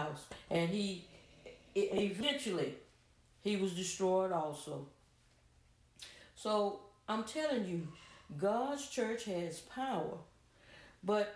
house, and eventually he was destroyed also. So I'm telling you, God's church has power, but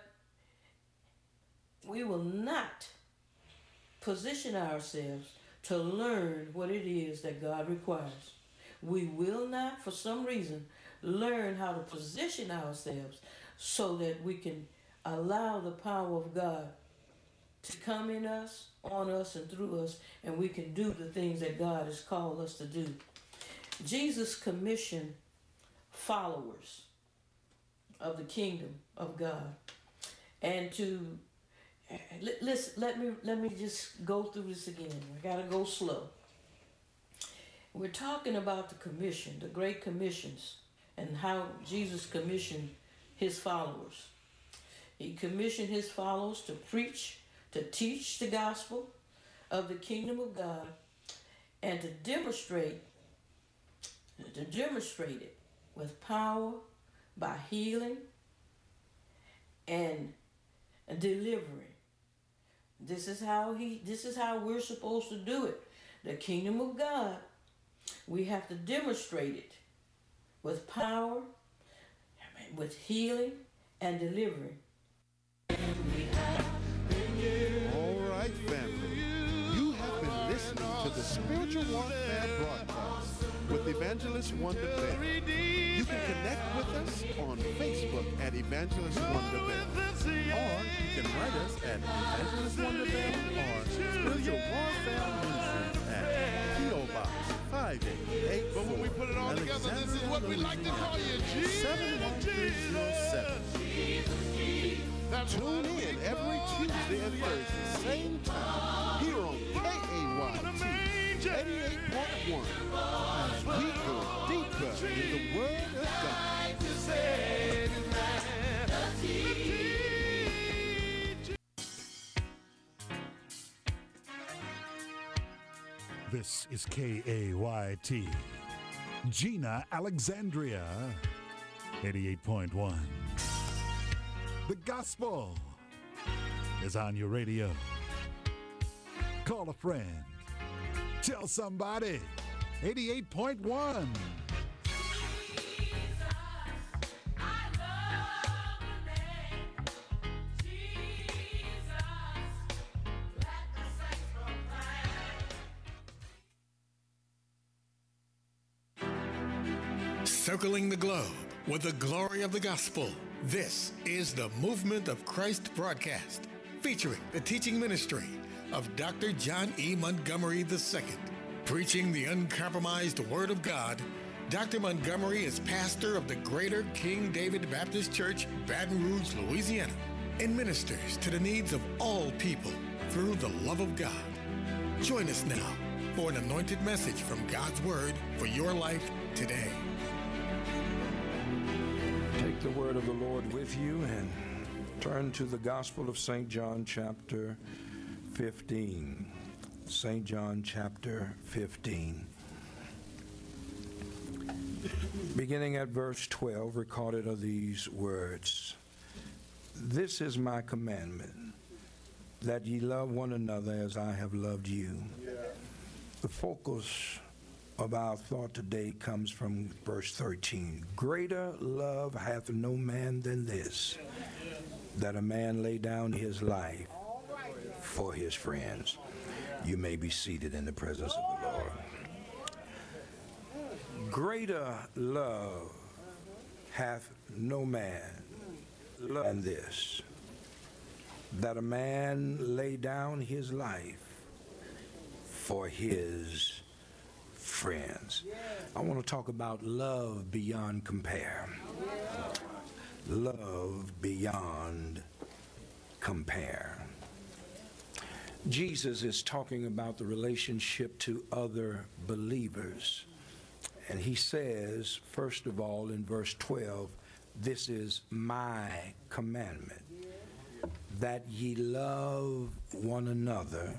we will not position ourselves to learn what it is that God requires. We will not, for some reason, learn how to position ourselves so that we can allow the power of God to come in us, on us, and through us, and we can do the things that God has called us to do. Jesus commissioned followers of the kingdom of God, and to let me just go through this again. I gotta go slow. We're talking about the commission, the great commissions, and how Jesus commissioned his followers. He commissioned his followers to preach, to teach the gospel of the kingdom of God, and to demonstrate it with power by healing and delivering. This is how we're supposed to do it. The kingdom of God, we have to demonstrate it with power, with healing and delivering. All right, family. You have been listening to the Spiritual Warfare broadcast with Evangelist Wonder Bell. You can connect with us on Facebook at Evangelist Wonder Bell. Or you can write us at Evangelist Wonder Bell or Spiritual Warfare Ministries at P.O. Box 5884. But when we put it all together, this is what we like to call you, Jesus. 71307. Tune in every Tuesday and Thursday, same time, here on KAYT 88.1, as we go deeper in the Word of God. This is KAYT, Gina, Alexandria, 88.1. The gospel is on your radio. Call a friend. Tell somebody. 88.1. Circling the globe with the glory of the gospel. This is the Movement of Christ broadcast, featuring the teaching ministry of Dr. John E. Montgomery II. Preaching the uncompromised Word of God, Dr. Montgomery is pastor of the Greater King David Baptist Church, Baton Rouge, Louisiana, and ministers to the needs of all people through the love of God. Join us now for an anointed message from God's Word for your life today. Take the word of the Lord with you and turn to the Gospel of St. John chapter 15. St. John chapter 15. Beginning at verse 12, recorded are these words. This is my commandment, that ye love one another as I have loved you. The focus of our thought today comes from verse 13. Greater love hath no man than this, that a man lay down his life for his friends. You may be seated in the presence of the Lord. Greater love hath no man than this, that a man lay down his life for his friends. I want to talk about love beyond compare. Love beyond compare. Jesus is talking about the relationship to other believers. And he says, first of all, in verse 12, this is my commandment, that ye love one another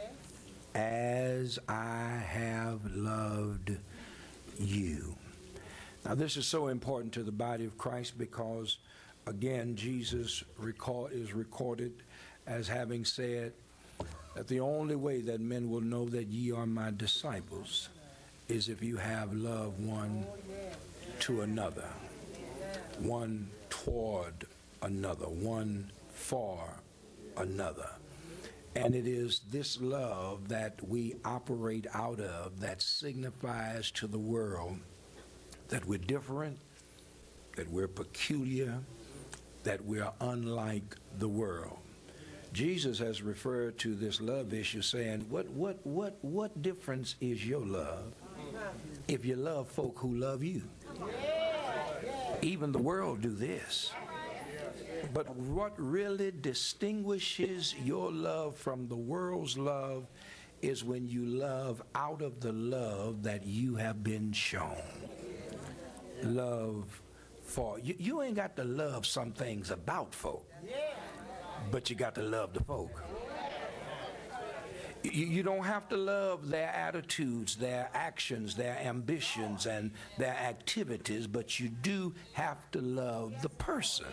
as I have loved you. Now, this is so important to the body of Christ because, again, Jesus is recorded as having said, that the only way that men will know that ye are my disciples is if you have love one to another, one toward another, one for another. And it is this love that we operate out of that signifies to the world that we're different, that we're peculiar, that we're unlike the world. Jesus has referred to this love issue saying, what difference is your love if you love folk who love you? Even the world do this. But what really distinguishes your love from the world's love is when you love out of the love that you have been shown. Love for you ain't got to love some things about folk, but you got to love the folk. You don't have to love their attitudes, their actions, their ambitions, and their activities, but you do have to love the person.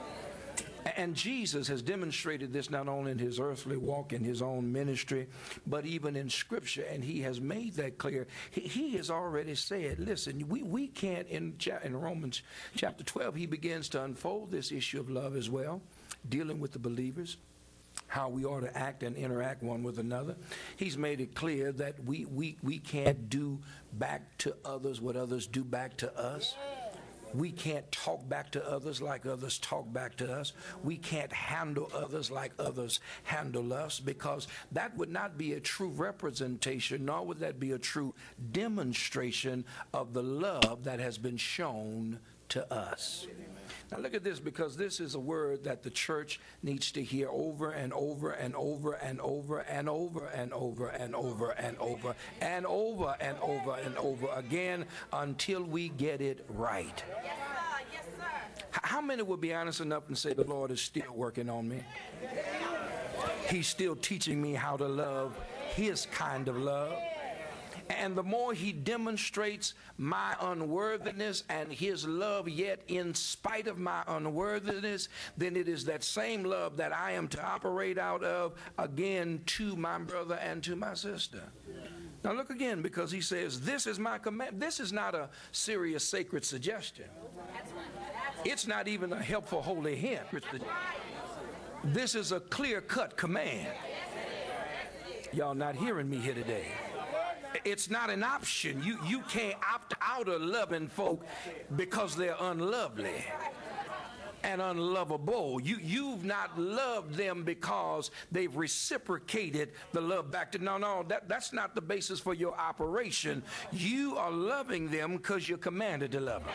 And Jesus has demonstrated this not only in his earthly walk, in his own ministry, but even in Scripture, and he has made that clear. He has already said, listen, we can't, in Romans chapter 12, he begins to unfold this issue of love as well, dealing with the believers, how we ought to act and interact one with another. He's made it clear that we can't do back to others what others do back to us. We can't talk back to others like others talk back to us. We can't handle others like others handle us, because that would not be a true representation, nor would that be a true demonstration of the love that has been shown to us. Now look at this, because this is a word that the church needs to hear over and over and over and over and over and over and over and over and over and over and over again until we get it right. Yes, sir. Yes, sir. How many would be honest enough and say the Lord is still working on me? He's still teaching me how to love his kind of love. And the more he demonstrates my unworthiness and his love, yet in spite of my unworthiness, then it is that same love that I am to operate out of again to my brother and to my sister. Now look again, because he says, this is my command. This is not a serious sacred suggestion. It's not even a helpful holy hint. This is a clear-cut command. Y'all not hearing me here today. It's not an option. You can't opt out of loving folk because they're unlovely and unlovable. You've not loved them because they've reciprocated the love back to no, that's not the basis for your operation. You are loving them because you're commanded to love them.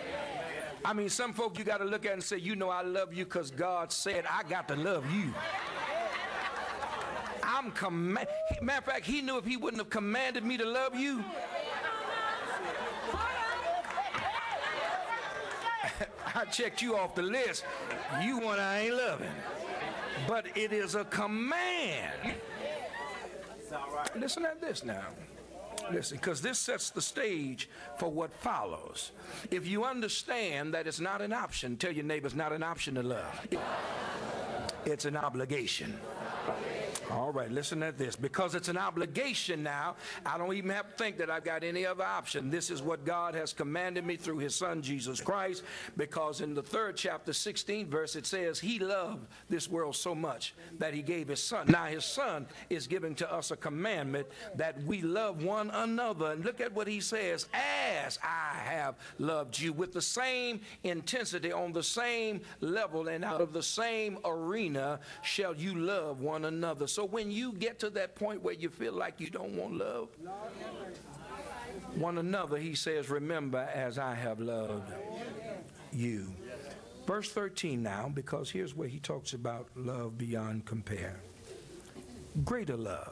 I mean, some folk you got to look at and say, you know, I love you because God said I got to love you. Matter of fact, he knew if he wouldn't have commanded me to love you, I checked you off the list. You one I ain't loving. But it is a command. Listen at this now. Listen, because this sets the stage for what follows. If you understand that it's not an option, tell your neighbor it's not an option to love. It's an obligation. All right, listen at this. Because it's an obligation now, I don't even have to think that I've got any other option. This is what God has commanded me through his son, Jesus Christ, because in the 3rd chapter, 16th verse, it says he loved this world so much that he gave his son. Now his son is giving to us a commandment that we love one another. And look at what he says, as I have loved you, with the same intensity, on the same level, and out of the same arena shall you love one another. So when you get to that point where you feel like you don't want love one another, he says, remember as I have loved you. Verse 13 now, because here's where he talks about love beyond compare. Greater love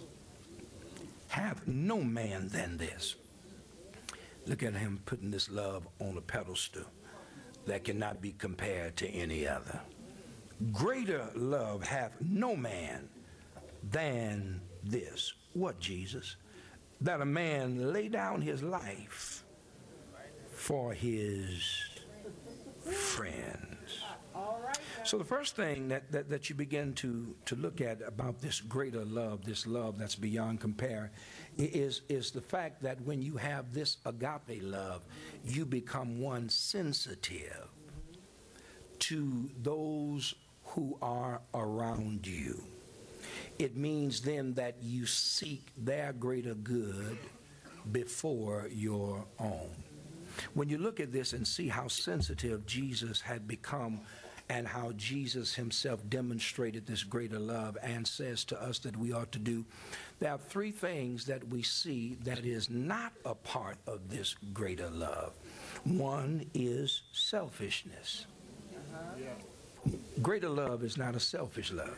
hath no man than this. Look at him putting this love on a pedestal that cannot be compared to any other. Greater love hath no man than this. What, Jesus? That a man lay down his life for his friends. So the first thing that you begin to look at about this greater love, this love that's beyond compare, is the fact that when you have this agape love, you become one sensitive to those who are around you. It means then that you seek their greater good before your own. When you look at this and see how sensitive Jesus had become and how Jesus himself demonstrated this greater love and says to us that we ought to do, there are three things that we see that is not a part of this greater love. One is selfishness. Greater love is not a selfish love.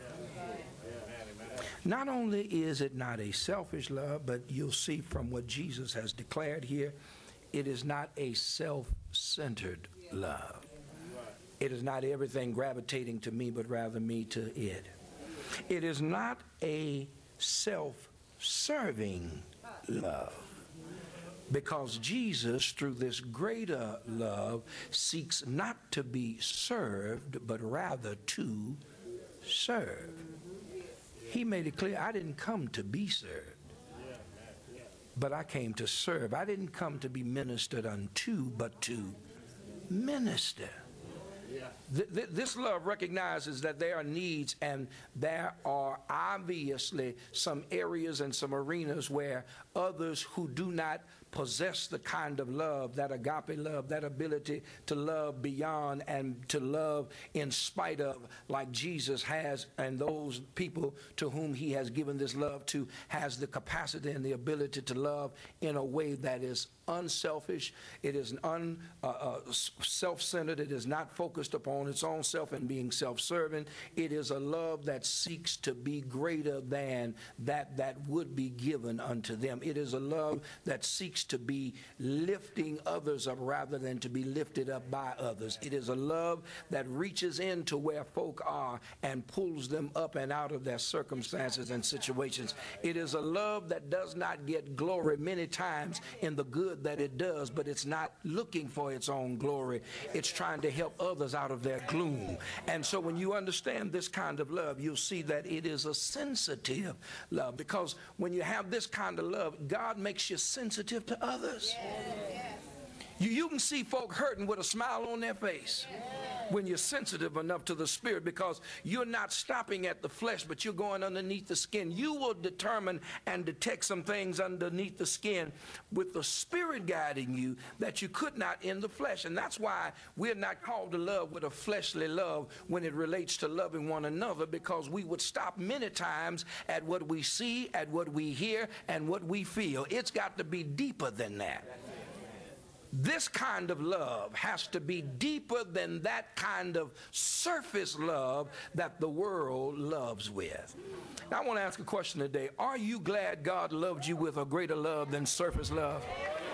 Not only is it not a selfish love, but you'll see from what Jesus has declared here, it is not a self-centered love. It is not everything gravitating to me, but rather me to it. It is not a self-serving love, because Jesus, through this greater love, seeks not to be served, but rather to serve. He made it clear, I didn't come to be served, but I came to serve. I didn't come to be ministered unto, but to minister. This love recognizes that there are needs, and there are obviously some areas and some arenas where others who do not possess the kind of love, that agape love, that ability to love beyond and to love in spite of, like Jesus has, and those people to whom he has given this love to, has the capacity and the ability to love in a way that is unselfish. It is self-centered. It is not focused upon its own self and being self-serving. It is a love that seeks to be greater than that would be given unto them. It is a love that seeks to be lifting others up rather than to be lifted up by others. It is a love that reaches into where folk are and pulls them up and out of their circumstances and situations. It is a love that does not get glory many times in the good that it does, but it's not looking for its own glory. It's trying to help others out of their gloom. And so when you understand this kind of love, you'll see that it is a sensitive love, because when you have this kind of love, God makes you sensitive to others. You can see folk hurting with a smile on their face when you're sensitive enough to the Spirit, because you're not stopping at the flesh, but you're going underneath the skin. You will determine and detect some things underneath the skin with the Spirit guiding you that you could not in the flesh. And that's why we're not called to love with a fleshly love when it relates to loving one another, because we would stop many times at what we see, at what we hear, and what we feel. It's got to be deeper than that. This kind of love has to be deeper than that kind of surface love that the world loves with. Now, I want to ask a question today. Are you glad God loved you with a greater love than surface love?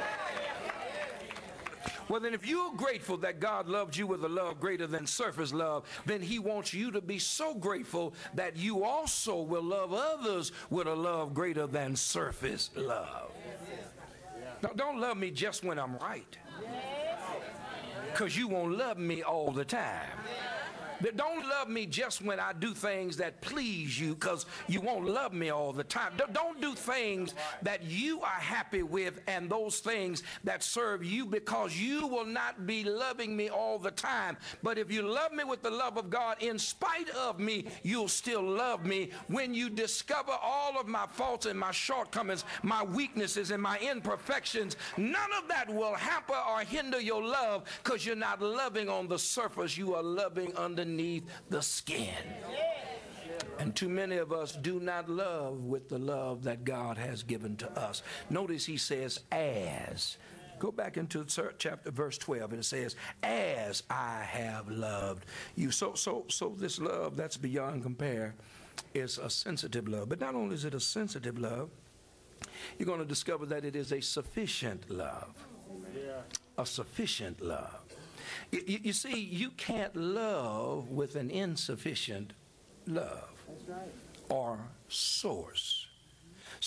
Well, then if you're grateful that God loved you with a love greater than surface love, then he wants you to be so grateful that you also will love others with a love greater than surface love. Now, don't love me just when I'm right, because you won't love me all the time. Don't love me just when I do things that please you, because you won't love me all the time. Don't do things that you are happy with and those things that serve you, because you will not be loving me all the time. But if you love me with the love of God, in spite of me, you'll still love me. When you discover all of my faults and my shortcomings, my weaknesses and my imperfections, none of that will hamper or hinder your love, because you're not loving on the surface. You are loving underneath the skin. And too many of us do not love with the love that God has given to us. Notice he says, as. Go back into chapter verse 12, and it says, as I have loved you. So this love that's beyond compare is a sensitive love. But not only is it a sensitive love, you're going to discover that it is a sufficient love. A sufficient love. You see, you can't love with an insufficient love or source.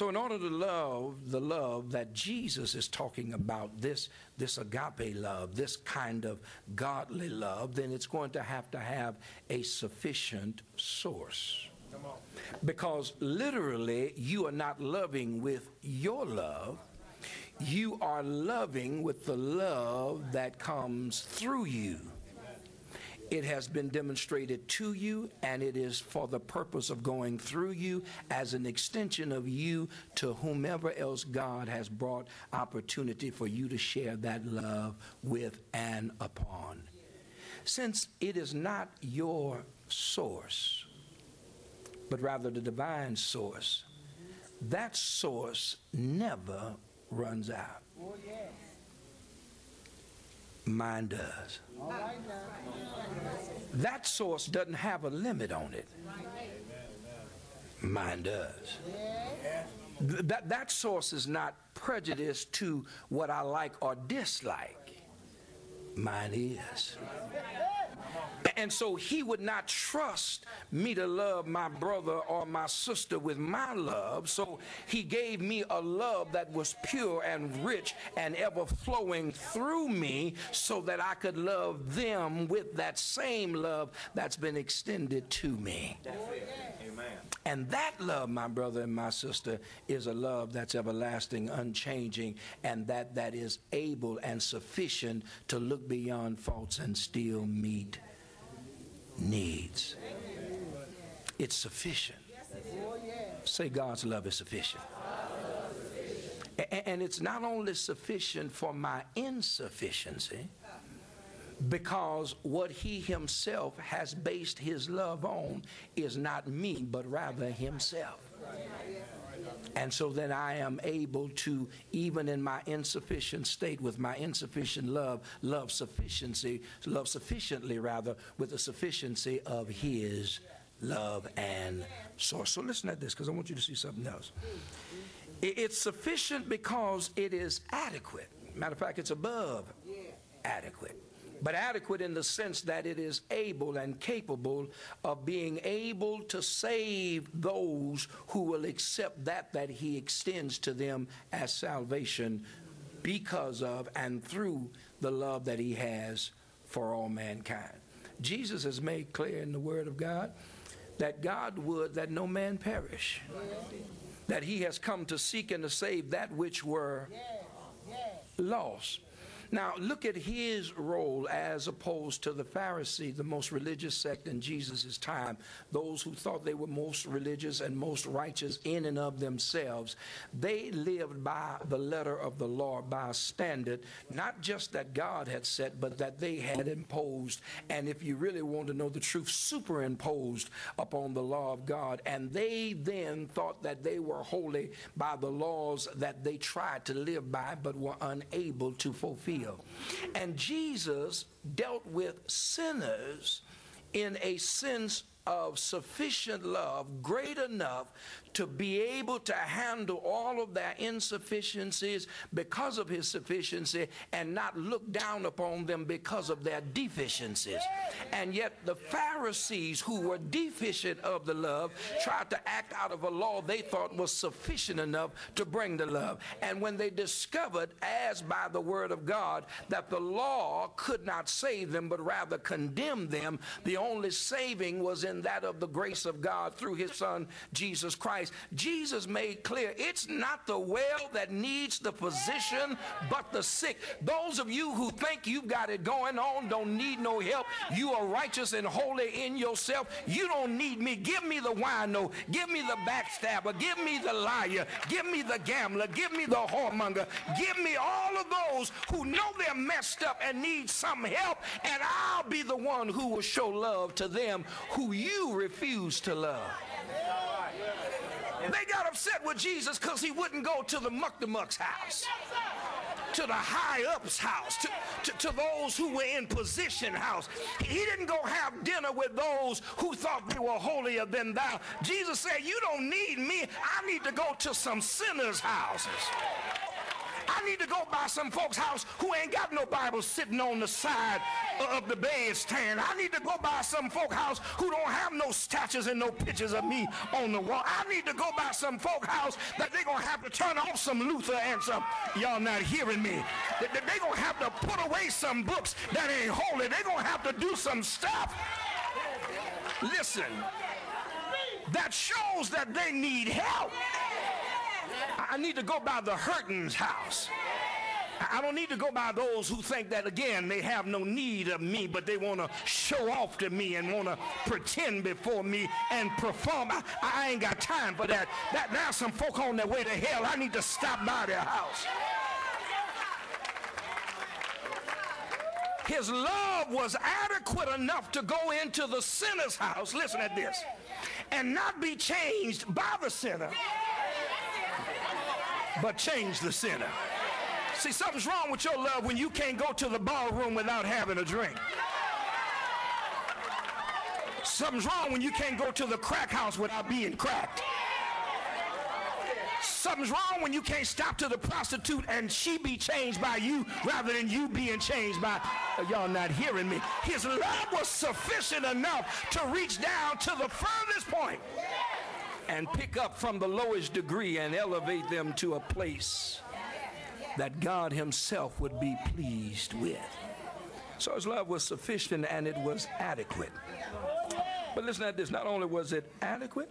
So in order to love the love that Jesus is talking about, this agape love, this kind of godly love, then it's going to have a sufficient source. Because literally, you are not loving with your love. You are loving with the love that comes through you. It has been demonstrated to you, and it is for the purpose of going through you as an extension of you to whomever else God has brought opportunity for you to share that love with and upon. Since it is not your source, but rather the divine source, that source never runs out. Mine does. That source doesn't have a limit on it. Mine does. That source is not prejudiced to what I like or dislike. Mine is. And so he would not trust me to love my brother or my sister with my love. So he gave me a love that was pure and rich and ever flowing through me so that I could love them with that same love that's been extended to me. Amen. And that love, my brother and my sister, is a love that's everlasting, unchanging, and that is able and sufficient to look beyond faults and still meet needs. It's sufficient. Say, God's love is sufficient. And it's not only sufficient for my insufficiency, because what he himself has based his love on is not me, but rather himself. And so then I am able to, even in my insufficient state, with my insufficient love sufficiently with the sufficiency of his love and source. So listen at this, because I want you to see something else. It's sufficient because it is adequate. Matter of fact, it's above adequate. But adequate in the sense that it is able and capable of being able to save those who will accept that he extends to them as salvation because of and through the love that he has for all mankind. Jesus has made clear in the Word of God that God would that no man perish, that he has come to seek and to save that which were lost. Now, look at his role as opposed to the Pharisees, the most religious sect in Jesus' time, those who thought they were most religious and most righteous in and of themselves. They lived by the letter of the law, by a standard, not just that God had set, but that they had imposed. And if you really want to know the truth, superimposed upon the law of God. And they then thought that they were holy by the laws that they tried to live by, but were unable to fulfill. And Jesus dealt with sinners in a sense of sufficient love, great enough to be able to handle all of their insufficiencies because of his sufficiency and not look down upon them because of their deficiencies. And yet the Pharisees, who were deficient of the love, tried to act out of a law they thought was sufficient enough to bring the love. And when they discovered, as by the word of God, that the law could not save them but rather condemn them, the only saving was in that of the grace of God through his son Jesus Christ. Jesus made clear it's not the well that needs the physician but the sick. Those of you who think you've got it going on don't need no help. You are righteous and holy in yourself. You don't need me. Give me the wino, give me the backstabber, give me the liar, give me the gambler, give me the whoremonger, give me all of those who know they're messed up and need some help, and I'll be the one who will show love to them who you refuse to love. They got upset with Jesus because he wouldn't go to the muck-the-muck's house, to the high-ups house, to those who were in position house. He didn't go have dinner with those who thought they were holier than thou. Jesus said, you don't need me. I need to go to some sinners' houses. I I need to go by some folks' house who ain't got no Bible sitting on the side of the bed stand. I need to go by some folks' house who don't have no statues and no pictures of me on the wall. I need to go by some folks' house that they're going to have to turn off some Luther and some, y'all not hearing me, they're going to have to put away some books that ain't holy. They're going to have to do some stuff. Listen, that shows that they need help. I need to go by the hurting's house. I don't need to go by those who think that, again, they have no need of me, but they want to show off to me and want to pretend before me and perform. I ain't got time for that. There's some folk on their way to hell. I need to stop by their house. His love was adequate enough to go into the sinner's house, listen at this, and not be changed by the sinner, but change the sinner. See, something's wrong with your love when you can't go to the ballroom without having a drink. Something's wrong when you can't go to the crack house without being cracked. Something's wrong when you can't stop to the prostitute and she be changed by you rather than you being changed by, y'all not hearing me. His love was sufficient enough to reach down to the furthest point and pick up from the lowest degree and elevate them to a place that God himself would be pleased with. So his love was sufficient and it was adequate. But listen at this, not only was it adequate,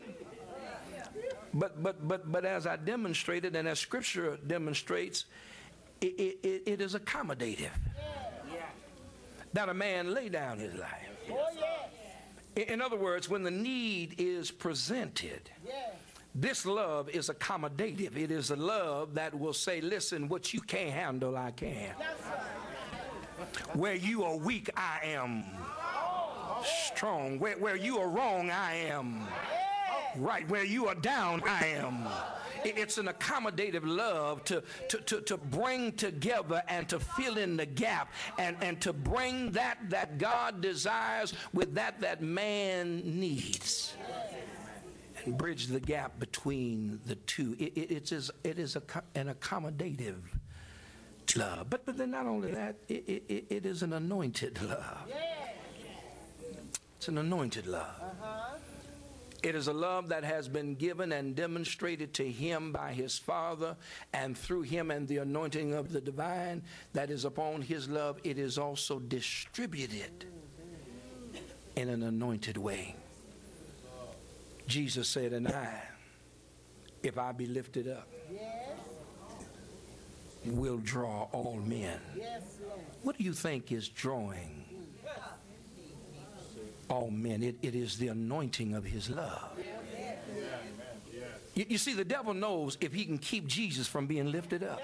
but as I demonstrated and as Scripture demonstrates, it is accommodative. That a man lay down his life. In other words, when the need is presented, this love is accommodative. It is a love that will say, listen, what you can't handle, I can. Where you are weak, I am strong. Where you are wrong, I am right. Where you are down, I am. It's an accommodative love to bring together and to fill in the gap and to bring that God desires with that man needs. And bridge the gap between the two. It is an accommodative love. But then not only that, it is an anointed love. It's an anointed love. It is a love that has been given and demonstrated to him by his Father, and through him and the anointing of the divine that is upon his love, it is also distributed in an anointed way. Jesus said, and I, if I be lifted up, will draw all men. What do you think is drawing all men? It is the anointing of his love. You see, the devil knows if he can keep Jesus from being lifted up,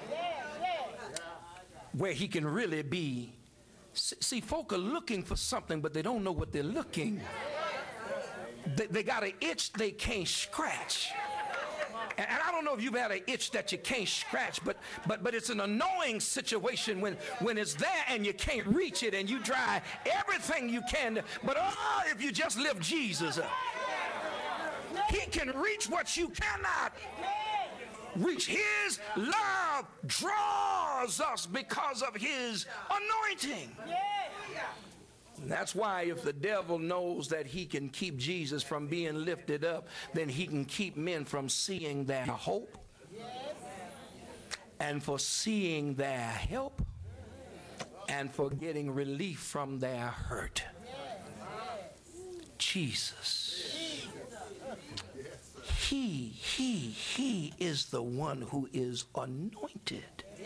where he can really be. See, folk are looking for something, but they don't know what they're looking. They got an itch they can't scratch. And I don't know if you've had an itch that you can't scratch, but it's an annoying situation when it's there and you can't reach it and you try everything you can. But if you just lift Jesus up, he can reach what you cannot reach. His love draws us because of his anointing. That's why if the devil knows that he can keep Jesus from being lifted up, then he can keep men from seeing their hope and for seeing their help and for getting relief from their hurt. Jesus. He is the one who is anointed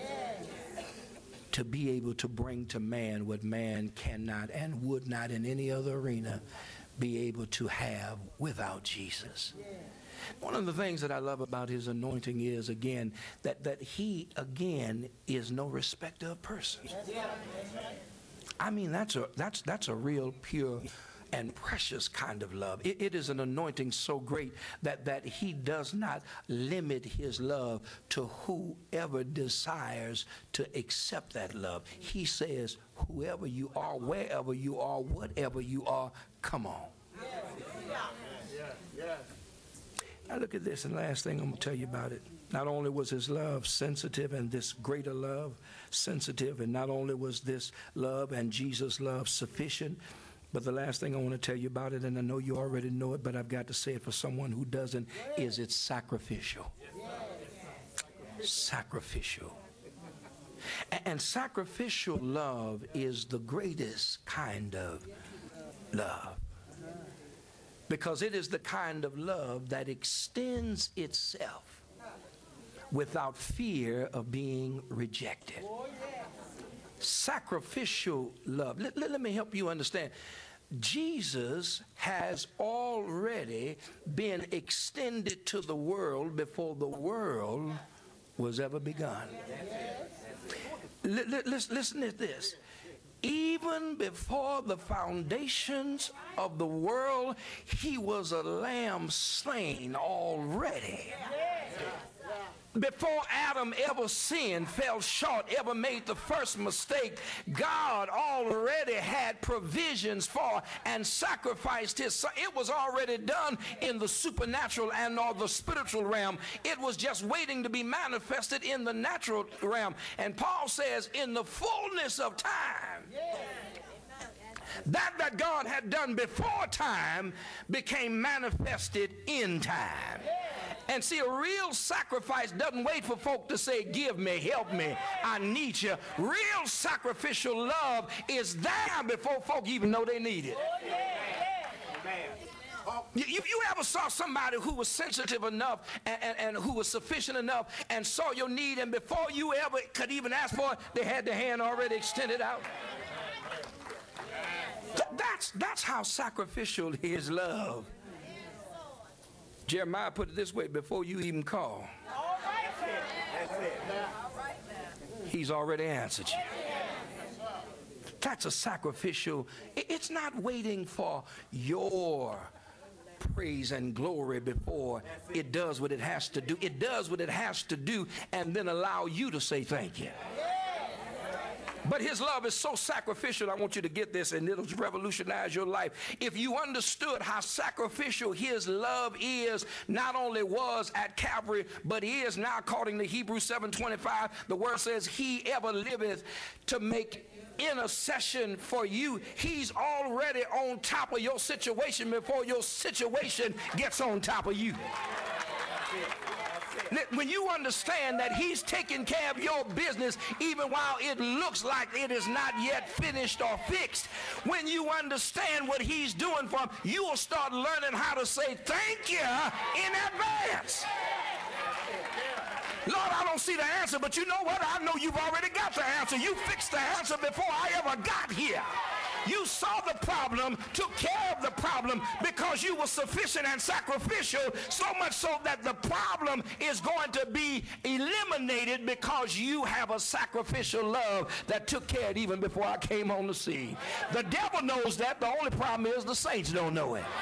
to be able to bring to man what man cannot and would not in any other arena be able to have without Jesus. One of the things that I love about his anointing is, again, that he, again, is no respecter of persons. I mean, that's a real pure and precious kind of love. It is an anointing so great that he does not limit his love to whoever desires to accept that love. He says, whoever you are, wherever you are, whatever you are, come on. Now look at this, and last thing I'm going to tell you about it. Not only was his love sensitive, and this greater love sensitive, and not only was this love and Jesus' love sufficient, but the last thing I want to tell you about it, and I know you already know it, but I've got to say it for someone who doesn't, is it's sacrificial. Sacrificial. And sacrificial love is the greatest kind of love, because it is the kind of love that extends itself without fear of being rejected. Sacrificial love. Let me help you understand. Jesus has already been extended to the world before the world was ever begun. Listen to this. Even before the foundations of the world, he was a lamb slain already. Before Adam ever sinned, fell short, ever made the first mistake, God already had provisions for and sacrificed his son. It was already done in the supernatural and or the spiritual realm. It was just waiting to be manifested in the natural realm. And Paul says, in the fullness of time, that God had done before time became manifested in time. And see, a real sacrifice doesn't wait for folk to say, give me, help me, I need you. Real sacrificial love is there before folk even know they need it. You ever saw somebody who was sensitive enough and who was sufficient enough and saw your need, and before you ever could even ask for it, they had their hand already extended out? That's how sacrificial is love. Jeremiah put it this way: before you even call, he's already answered you. That's a sacrificial. It's not waiting for your praise and glory before it does what it has to do. It does what it has to do and then allow you to say thank you. But his love is so sacrificial. I want you to get this, and it'll revolutionize your life. If you understood how sacrificial his love is, not only was at Calvary, but is now, according to Hebrews 7:25, the word says, he ever liveth to make intercession for you. He's already on top of your situation before your situation gets on top of you. When you understand that he's taking care of your business even while it looks like it is not yet finished or fixed, when you understand what he's doing for him, you will start learning how to say thank you in advance. Lord, I don't see the answer, but you know what? I know you've already got the answer. You fixed the answer before I ever got here. You saw the problem, took care of the problem because you were sufficient and sacrificial, so much so that the problem is going to be eliminated because you have a sacrificial love that took care of it even before I came on the scene. The devil knows that. The only problem is the saints don't know it.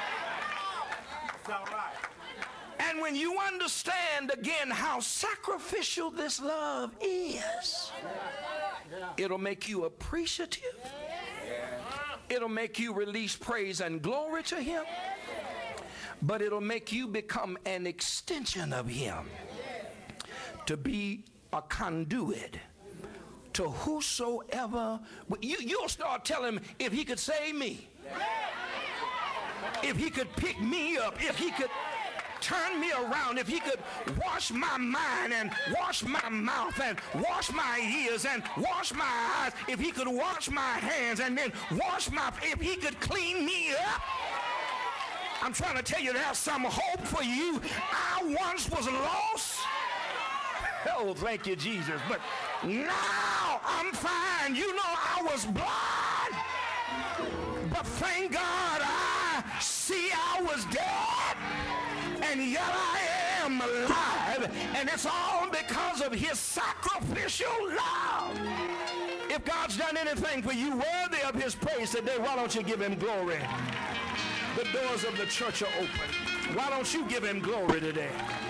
And when you understand again how sacrificial this love is, it'll make you appreciative. It'll make you release praise and glory to him, but it'll make you become an extension of him, to be a conduit to whosoever. You'll start telling him, if he could save me, if he could pick me up, if he could turn me around, if he could wash my mind and wash my mouth and wash my ears and wash my eyes, if he could wash my hands and then wash my, if he could clean me up. I'm trying to tell you there's some hope for you. I once was lost. Oh, thank you, Jesus. But now I'm fine. You know, I was blind, but thank God I see I was dead, and yet I am alive, and it's all because of his sacrificial love. If God's done anything for you worthy of his praise today, why don't you give him glory? The doors of the church are open. Why don't you give him glory today?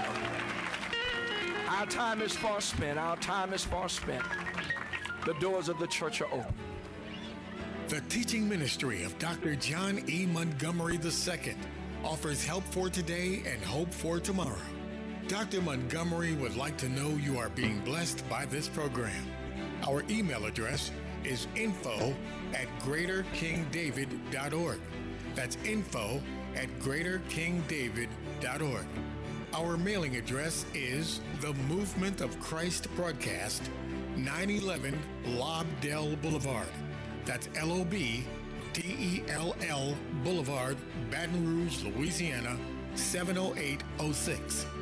Our time is far spent. Our time is far spent. The doors of the church are open. The teaching ministry of Dr. John E. Montgomery II, offers help for today and hope for tomorrow. Dr. Montgomery would like to know you are being blessed by this program. Our email address is info@greaterkingdavid.org. That's info@greaterkingdavid.org. Our mailing address is The Movement of Christ Broadcast, 911 Lobdell Boulevard. That's LOBDELL Boulevard, Baton Rouge, Louisiana, 70806.